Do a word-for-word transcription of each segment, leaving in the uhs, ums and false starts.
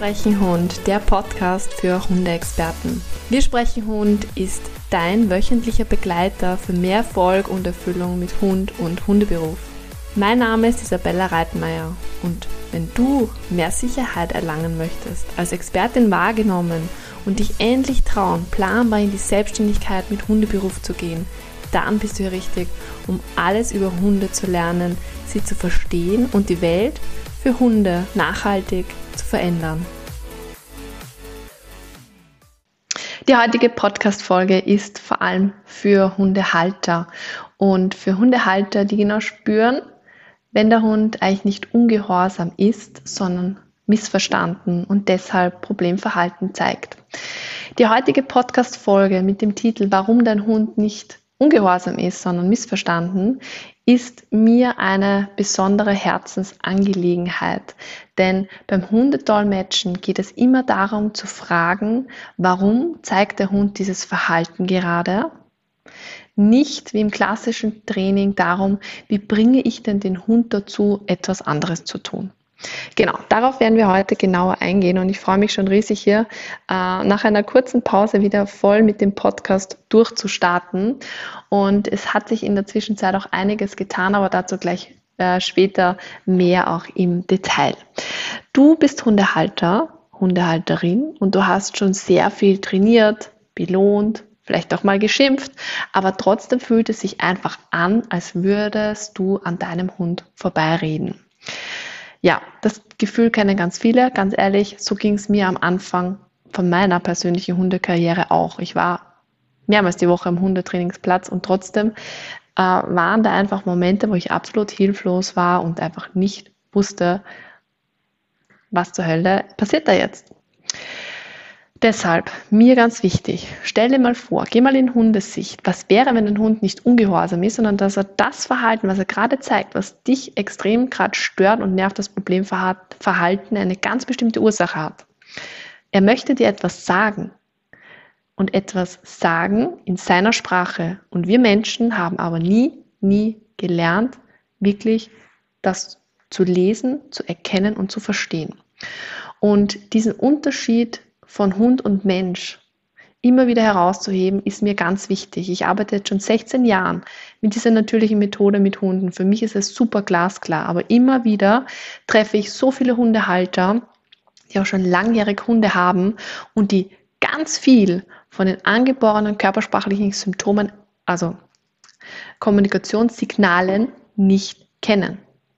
sprechen Hund, der Podcast für Hundeexperten. Wir sprechen Hund ist dein wöchentlicher Begleiter für mehr Erfolg und Erfüllung mit Hund und Hundeberuf. Mein Name ist Isabella Reitmeier und wenn du mehr Sicherheit erlangen möchtest, als Expertin wahrgenommen und dich endlich trauen, planbar in die Selbstständigkeit mit Hundeberuf zu gehen, dann bist du hier richtig, um alles über Hunde zu lernen, sie zu verstehen und die Welt für Hunde nachhaltig zu verändern. Die heutige Podcast-Folge ist vor allem für Hundehalter und für Hundehalter, die genau spüren, wenn der Hund eigentlich nicht ungehorsam ist, sondern missverstanden und deshalb Problemverhalten zeigt. Die heutige Podcast-Folge mit dem Titel Warum dein Hund nicht ungehorsam ist, sondern missverstanden, ist mir eine besondere Herzensangelegenheit. Denn beim Hundedolmetschen geht es immer darum zu fragen, warum zeigt der Hund dieses Verhalten gerade? Nicht wie im klassischen Training darum, wie bringe ich denn den Hund dazu, etwas anderes zu tun. Genau, darauf werden wir heute genauer eingehen und ich freue mich schon riesig hier äh, nach einer kurzen Pause wieder voll mit dem Podcast durchzustarten und es hat sich in der Zwischenzeit auch einiges getan, aber dazu gleich äh, später mehr auch im Detail. Du bist Hundehalter, Hundehalterin und du hast schon sehr viel trainiert, belohnt, vielleicht auch mal geschimpft, aber trotzdem fühlt es sich einfach an, als würdest du an deinem Hund vorbeireden. Ja, das Gefühl kennen ganz viele, ganz ehrlich, so ging es mir am Anfang von meiner persönlichen Hundekarriere auch. Ich war mehrmals die Woche am Hundetrainingsplatz und trotzdem äh, waren da einfach Momente, wo ich absolut hilflos war und einfach nicht wusste, was zur Hölle passiert da jetzt. Deshalb, mir ganz wichtig, stell dir mal vor, geh mal in Hundesicht. Was wäre, wenn ein Hund nicht ungehorsam ist, sondern dass er das Verhalten, was er gerade zeigt, was dich extrem gerade stört und nervt, das Problemverhalten eine ganz bestimmte Ursache hat. Er möchte dir etwas sagen und etwas sagen in seiner Sprache. Und wir Menschen haben aber nie, nie gelernt, wirklich das zu lesen, zu erkennen und zu verstehen. Und diesen Unterschied von Hund und Mensch immer wieder herauszuheben, ist mir ganz wichtig. Ich arbeite jetzt schon sechzehn Jahren mit dieser natürlichen Methode mit Hunden. Für mich ist es super glasklar, aber immer wieder treffe ich so viele Hundehalter, die auch schon langjährig Hunde haben und die ganz viel von den angeborenen körpersprachlichen Symptomen, also Kommunikationssignalen, nicht kennen.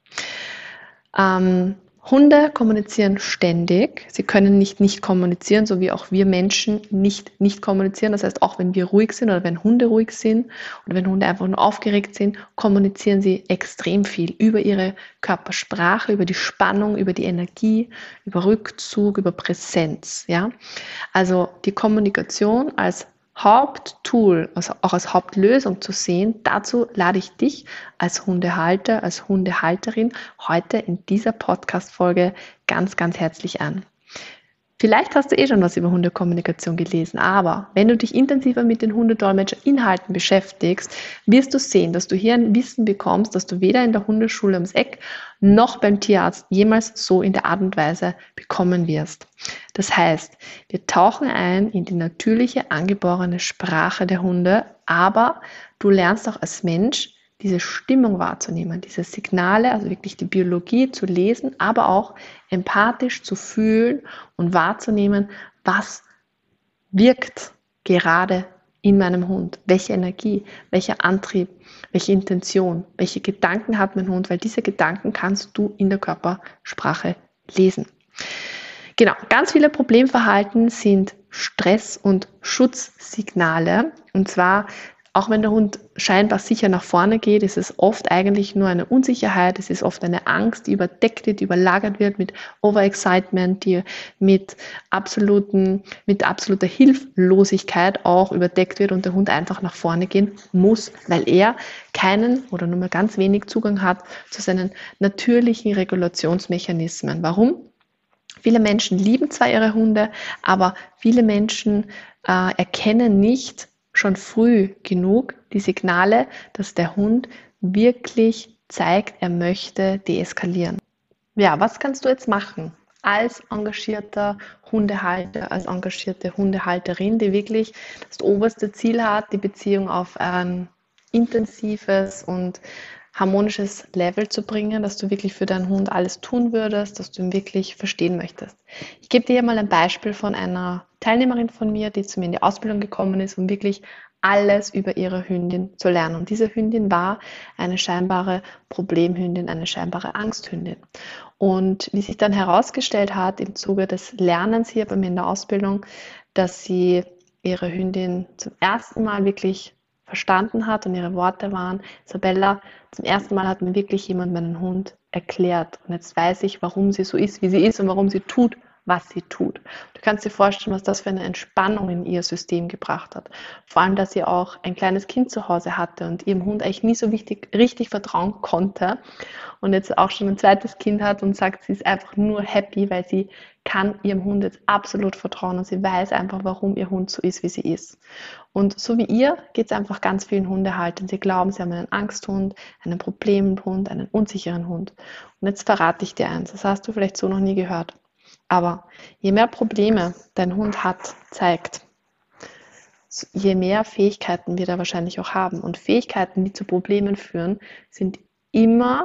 Ähm, Hunde kommunizieren ständig. Sie können nicht nicht kommunizieren, so wie auch wir Menschen nicht nicht kommunizieren. Das heißt, auch wenn wir ruhig sind oder wenn Hunde ruhig sind oder wenn Hunde einfach nur aufgeregt sind, kommunizieren sie extrem viel über ihre Körpersprache, über die Spannung, über die Energie, über Rückzug, über Präsenz. Ja? Also die Kommunikation als Haupttool, also auch als Hauptlösung zu sehen, dazu lade ich dich als Hundehalter, als Hundehalterin heute in dieser Podcast-Folge ganz, ganz herzlich an. Vielleicht hast du eh schon was über Hundekommunikation gelesen, aber wenn du dich intensiver mit den Hundedolmetscher-Inhalten beschäftigst, wirst du sehen, dass du hier ein Wissen bekommst, das du weder in der Hundeschule ums Eck noch beim Tierarzt jemals so in der Art und Weise bekommen wirst. Das heißt, wir tauchen ein in die natürliche, angeborene Sprache der Hunde, aber du lernst auch als Mensch, diese Stimmung wahrzunehmen, diese Signale, also wirklich die Biologie zu lesen, aber auch empathisch zu fühlen und wahrzunehmen, was wirkt gerade in meinem Hund, welche Energie, welcher Antrieb, welche Intention, welche Gedanken hat mein Hund, weil diese Gedanken kannst du in der Körpersprache lesen. Genau, ganz viele Problemverhalten sind Stress- und Schutzsignale und zwar auch wenn der Hund scheinbar sicher nach vorne geht, ist es oft eigentlich nur eine Unsicherheit, es ist oft eine Angst, die überdeckt wird, die überlagert wird mit Overexcitement, die mit absoluten, mit absoluter Hilflosigkeit auch überdeckt wird und der Hund einfach nach vorne gehen muss, weil er keinen oder nur mal ganz wenig Zugang hat zu seinen natürlichen Regulationsmechanismen. Warum? Viele Menschen lieben zwar ihre Hunde, aber viele Menschen äh, erkennen nicht schon früh genug die Signale, dass der Hund wirklich zeigt, er möchte deeskalieren. Ja, was kannst du jetzt machen? als engagierter Hundehalter, als engagierte Hundehalterin, die wirklich das oberste Ziel hat, die Beziehung auf ein intensives und harmonisches Level zu bringen, dass du wirklich für deinen Hund alles tun würdest, dass du ihn wirklich verstehen möchtest. Ich gebe dir hier mal ein Beispiel von einer Teilnehmerin von mir, die zu mir in die Ausbildung gekommen ist, um wirklich alles über ihre Hündin zu lernen. Und diese Hündin war eine scheinbare Problemhündin, eine scheinbare Angsthündin. Und wie sich dann herausgestellt hat im Zuge des Lernens hier bei mir in der Ausbildung, dass sie ihre Hündin zum ersten Mal wirklich verstanden hat und ihre Worte waren: Isabella, zum ersten Mal hat mir wirklich jemand meinen Hund erklärt und jetzt weiß ich, warum sie so ist, wie sie ist und warum sie tut, was sie tut. Du kannst dir vorstellen, was das für eine Entspannung in ihr System gebracht hat. Vor allem, dass sie auch ein kleines Kind zu Hause hatte und ihrem Hund eigentlich nie so wichtig, richtig vertrauen konnte und jetzt auch schon ein zweites Kind hat und sagt, sie ist einfach nur happy, weil sie kann ihrem Hund jetzt absolut vertrauen und sie weiß einfach, warum ihr Hund so ist, wie sie ist. Und so wie ihr geht es einfach ganz vielen Hundehaltern. Sie glauben, sie haben einen Angsthund, einen Problemhund, einen unsicheren Hund. Und jetzt verrate ich dir eins, das hast du vielleicht so noch nie gehört. Aber je mehr Probleme dein Hund hat, zeigt, je mehr Fähigkeiten wir da wahrscheinlich auch haben. Und Fähigkeiten, die zu Problemen führen, sind immer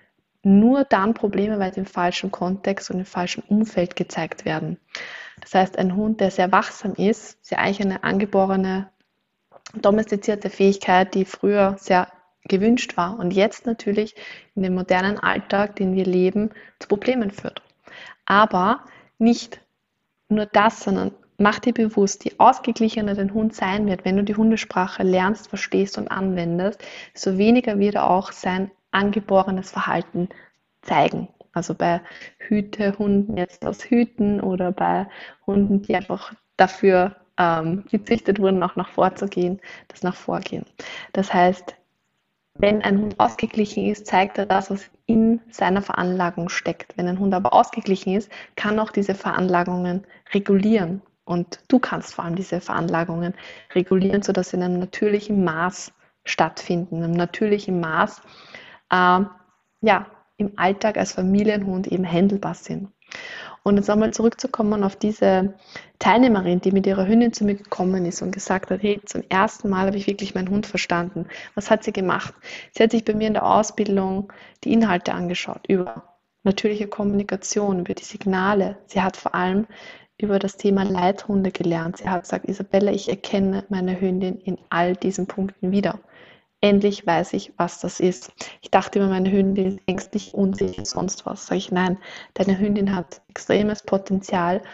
nur dann Probleme, weil sie im falschen Kontext und im falschen Umfeld gezeigt werden. Das heißt, ein Hund, der sehr wachsam ist, ist ja eigentlich eine angeborene, domestizierte Fähigkeit, die früher sehr gewünscht war und jetzt natürlich in dem modernen Alltag, den wir leben, zu Problemen führt. Aber nicht nur das, sondern mach dir bewusst, je ausgeglichener dein Hund sein wird, wenn du die Hundesprache lernst, verstehst und anwendest, so weniger wird er auch sein angeborenes Verhalten zeigen. Also bei Hütehunden jetzt aus Hüten oder bei Hunden, die einfach dafür ähm, gezüchtet wurden, auch nach vorzugehen, das nach vorgehen. Das heißt, wenn ein Hund ausgeglichen ist, zeigt er das, was in seiner Veranlagung steckt. Wenn ein Hund aber ausgeglichen ist, kann auch diese Veranlagungen regulieren. Und du kannst vor allem diese Veranlagungen regulieren, sodass sie in einem natürlichen Maß stattfinden, in einem natürlichen Maß äh, ja, im Alltag als Familienhund eben handelbar sind. Und jetzt einmal zurückzukommen auf diese Teilnehmerin, die mit ihrer Hündin zu mir gekommen ist und gesagt hat, hey, zum ersten Mal habe ich wirklich meinen Hund verstanden. Was hat sie gemacht? Sie hat sich bei mir in der Ausbildung die Inhalte angeschaut über natürliche Kommunikation, über die Signale. Sie hat vor allem über das Thema Leithunde gelernt. Sie hat gesagt, Isabella, ich erkenne meine Hündin in all diesen Punkten wieder. Endlich weiß ich, was das ist. Ich dachte immer, meine Hündin ist ängstlich, unsicher, sonst was. Sag ich, nein, deine Hündin hat extremes Potenzial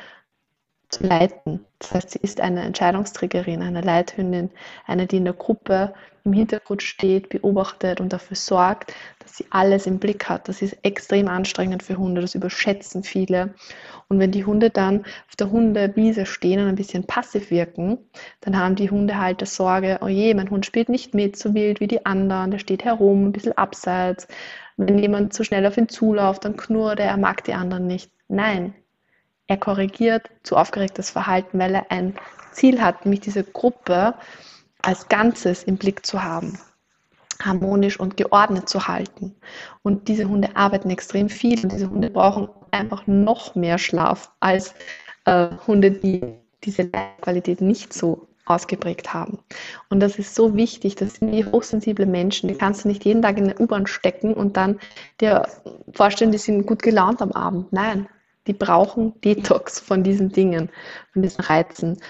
zu leiten. Das heißt, sie ist eine Entscheidungsträgerin, eine Leithündin, eine, die in der Gruppe im Hintergrund steht, beobachtet und dafür sorgt, dass sie alles im Blick hat. Das ist extrem anstrengend für Hunde, das überschätzen viele. Und wenn die Hunde dann auf der Hundewiese stehen und ein bisschen passiv wirken, dann haben die Hundehalter Sorge, oh je, mein Hund spielt nicht mit, so wild wie die anderen, der steht herum, ein bisschen abseits. Wenn jemand zu schnell auf ihn zuläuft, dann knurrt er, er mag die anderen nicht. Nein, er korrigiert zu aufgeregtes Verhalten, weil er ein Ziel hat, nämlich diese Gruppe als Ganzes im Blick zu haben, harmonisch und geordnet zu halten. Und diese Hunde arbeiten extrem viel und diese Hunde brauchen einfach noch mehr Schlaf als äh, Hunde, die diese Qualität nicht so ausgeprägt haben. Und das ist so wichtig, das sind wie hochsensible Menschen, die kannst du nicht jeden Tag in eine U-Bahn stecken und dann dir vorstellen, die sind gut gelaunt am Abend. Nein, die brauchen Detox von diesen Dingen, von diesen Reizen.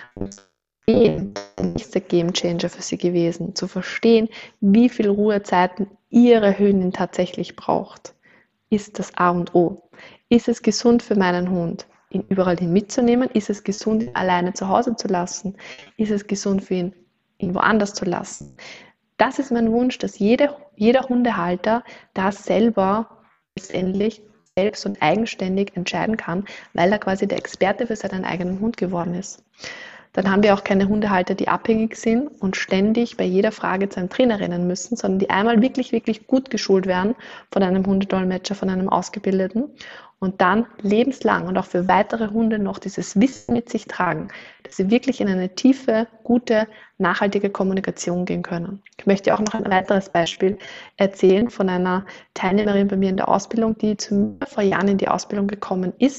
Der nächste Gamechanger für sie gewesen, zu verstehen, wie viel Ruhezeiten ihre Hündin tatsächlich braucht, ist das A und O. Ist es gesund für meinen Hund, ihn überall hin mitzunehmen? Ist es gesund, ihn alleine zu Hause zu lassen? Ist es gesund für ihn, ihn woanders zu lassen? Das ist mein Wunsch, dass jede, jeder Hundehalter das selber letztendlich selbst und eigenständig entscheiden kann, weil er quasi der Experte für seinen eigenen Hund geworden ist. Dann haben wir auch keine Hundehalter, die abhängig sind und ständig bei jeder Frage zu einem Trainer rennen müssen, sondern die einmal wirklich, wirklich gut geschult werden von einem Hundedolmetscher, von einem Ausgebildeten und dann lebenslang und auch für weitere Hunde noch dieses Wissen mit sich tragen, dass sie wirklich in eine tiefe, gute, nachhaltige Kommunikation gehen können. Ich möchte auch noch ein weiteres Beispiel erzählen von einer Teilnehmerin bei mir in der Ausbildung, die zu mir vor Jahren in die Ausbildung gekommen ist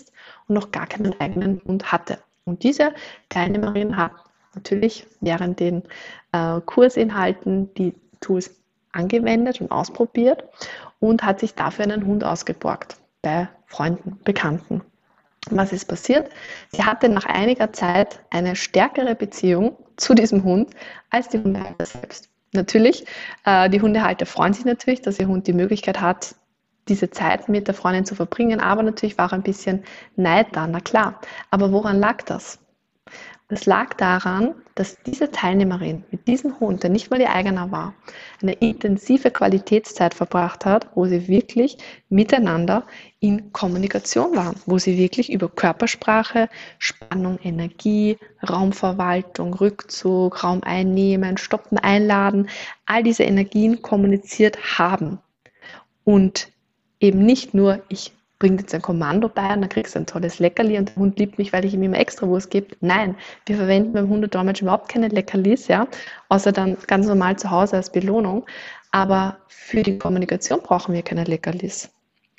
und noch gar keinen eigenen Hund hatte. Und diese Teilnehmerin hat natürlich während den äh, Kursinhalten die Tools angewendet und ausprobiert und hat sich dafür einen Hund ausgeborgt bei Freunden, Bekannten. Was ist passiert? Sie hatte nach einiger Zeit eine stärkere Beziehung zu diesem Hund als die Hundehalter selbst. Natürlich, äh, die Hundehalter freuen sich natürlich, dass ihr Hund die Möglichkeit hat, diese Zeit mit der Freundin zu verbringen, aber natürlich war auch ein bisschen Neid da, na klar. Aber woran lag das? Das lag daran, dass diese Teilnehmerin mit diesem Hund, der nicht mal ihr eigener war, eine intensive Qualitätszeit verbracht hat, wo sie wirklich miteinander in Kommunikation waren, wo sie wirklich über Körpersprache, Spannung, Energie, Raumverwaltung, Rückzug, Raum einnehmen, stoppen, einladen, all diese Energien kommuniziert haben. Und eben nicht nur, ich bringe jetzt ein Kommando bei und dann kriegst du ein tolles Leckerli und der Hund liebt mich, weil ich ihm immer extra Wurst gebe. Nein, wir verwenden beim Hundedolmetschen überhaupt keine Leckerlis, ja, außer dann ganz normal zu Hause als Belohnung. Aber für die Kommunikation brauchen wir keine Leckerlis.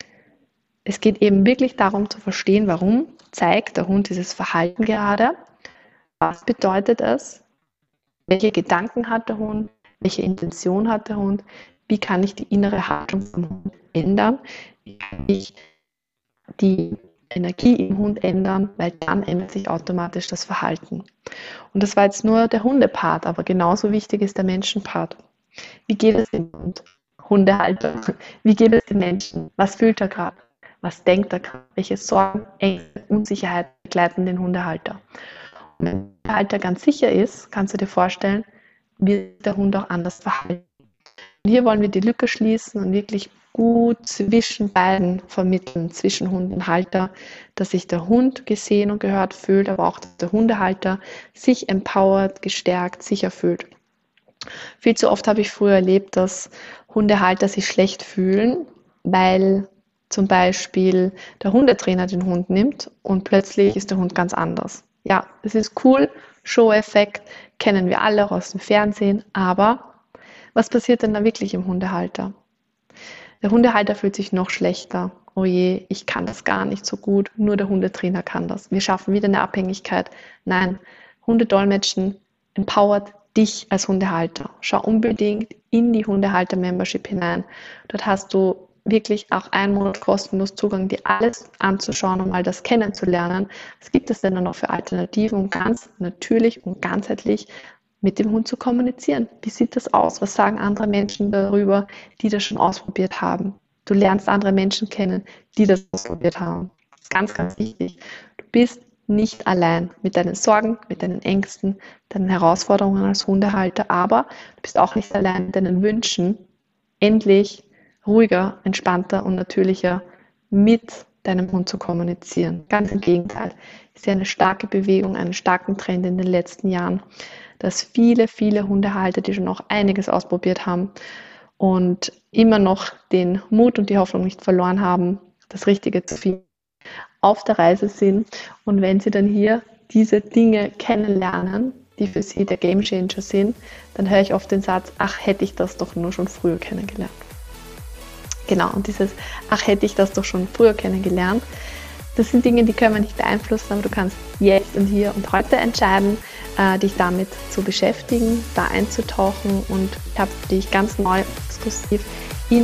Es geht eben wirklich darum zu verstehen, warum zeigt der Hund dieses Verhalten gerade, was bedeutet es, welche Gedanken hat der Hund, welche Intention hat der Hund, wie kann ich die innere Haltung vom Hund ändern, wie kann ich die Energie im Hund ändern, weil dann ändert sich automatisch das Verhalten. Und das war jetzt nur der Hundepart, aber genauso wichtig ist der Menschenpart. Wie geht es dem Hund? Hundehalter. Wie geht es dem Menschen? Was fühlt er gerade? Was denkt er gerade? Welche Sorgen, Ängste, Unsicherheit begleiten den Hundehalter? Und wenn der Hundehalter ganz sicher ist, kannst du dir vorstellen, wird der Hund auch anders verhalten. Und hier wollen wir die Lücke schließen und wirklich gut zwischen beiden vermitteln, zwischen Hund und Halter, dass sich der Hund gesehen und gehört fühlt, aber auch dass der Hundehalter sich empowert, gestärkt, sicher fühlt. Viel zu oft habe ich früher erlebt, dass Hundehalter sich schlecht fühlen, weil zum Beispiel der Hundetrainer den Hund nimmt und plötzlich ist der Hund ganz anders. Ja, das ist cool, Show-Effekt, kennen wir alle auch aus dem Fernsehen, aber was passiert denn da wirklich im Hundehalter? Der Hundehalter fühlt sich noch schlechter. Oh je, ich kann das gar nicht so gut, nur der Hundetrainer kann das. Wir schaffen wieder eine Abhängigkeit. Nein, Hundedolmetschen empowert dich als Hundehalter. Schau unbedingt in die Hundehalter-Membership hinein. Dort hast du wirklich auch einen Monat kostenlos Zugang, dir alles anzuschauen, um all das kennenzulernen. Was gibt es denn da noch für Alternativen, um ganz natürlich und ganzheitlich mit dem Hund zu kommunizieren? Wie sieht das aus? Was sagen andere Menschen darüber, die das schon ausprobiert haben? Du lernst andere Menschen kennen, die das ausprobiert haben. Das ist ganz, ganz wichtig. Du bist nicht allein mit deinen Sorgen, mit deinen Ängsten, deinen Herausforderungen als Hundehalter, aber du bist auch nicht allein mit deinen Wünschen, endlich ruhiger, entspannter und natürlicher mit deinem Hund zu kommunizieren. Ganz im Gegenteil. Ich sehe eine starke Bewegung, einen starken Trend in den letzten Jahren, dass viele, viele Hundehalter, die schon noch einiges ausprobiert haben und immer noch den Mut und die Hoffnung nicht verloren haben, das Richtige zu finden, auf der Reise sind. Und wenn sie dann hier diese Dinge kennenlernen, die für sie der Gamechanger sind, dann höre ich oft den Satz, ach, hätte ich das doch nur schon früher kennengelernt. Genau, und dieses, ach, hätte ich das doch schon früher kennengelernt, das sind Dinge, die können wir nicht beeinflussen, aber du kannst jetzt und hier und heute entscheiden, äh, dich damit zu beschäftigen, da einzutauchen, und ich habe für dich ganz neu exklusiv in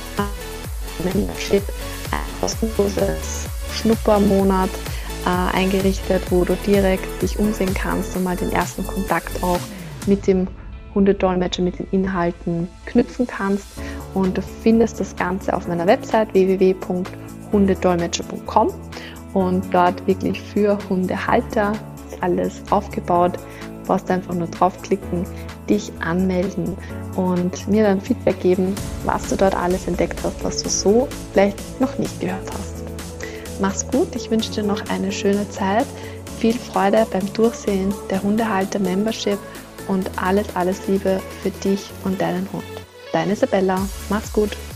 Membership ein kostenloses Schnuppermonat äh, eingerichtet, wo du direkt dich umsehen kannst und mal den ersten Kontakt auch mit dem Hundedolmetscher, mit den Inhalten knüpfen kannst. Und du findest das Ganze auf meiner Website w w w punkt hundedolmetscher punkt com und dort wirklich für Hundehalter ist alles aufgebaut. Du brauchst einfach nur draufklicken, dich anmelden und mir dann Feedback geben, was du dort alles entdeckt hast, was du so vielleicht noch nicht gehört hast. Mach's gut, ich wünsche dir noch eine schöne Zeit, viel Freude beim Durchsehen der Hundehalter Membership und alles, alles Liebe für dich und deinen Hund. Deine Isabella, mach's gut.